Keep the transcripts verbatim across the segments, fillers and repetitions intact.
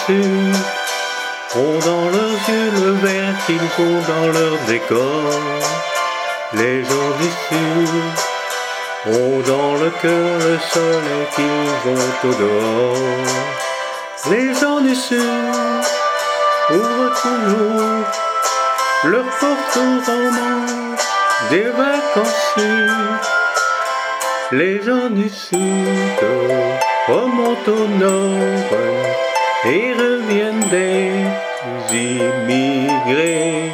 Sud ont dans leurs yeux le vert qu'ils ont dans leur décor. Les gens du Sud ont dans le cœur le soleil qu'ils ont au dehors. Les gens du Sud ouvrent toujours leur porte aux romans des vacanciers. Les gens du Sud remontent au Nord et reviennent des immigrés.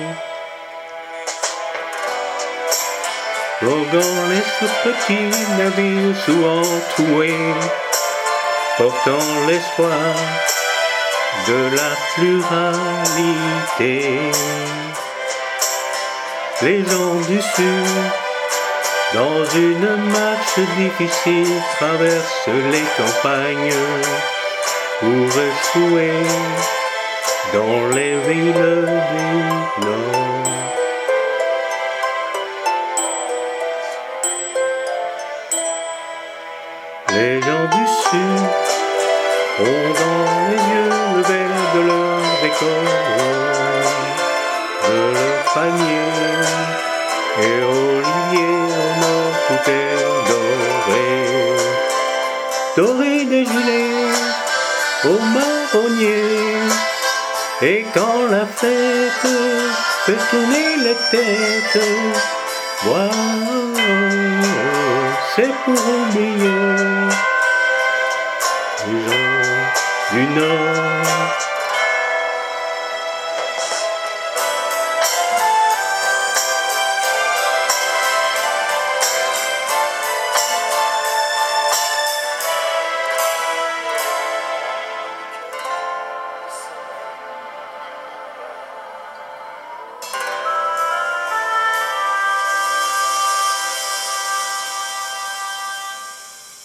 Voguant les petits navires souvent troués, portant l'espoir de la pluralité. Les gens du Sud, dans une marche difficile, traversent les campagnes pour échouer dans les villes du Nord. Les gens du Sud ont dans les yeux le vert de leur décor, de leur panier et olivier au nord tout est doré. Doré des gilets aux marronniers, et quand la fête fait tourner les têtes, wow, c'est pour oublier les gens du Nord.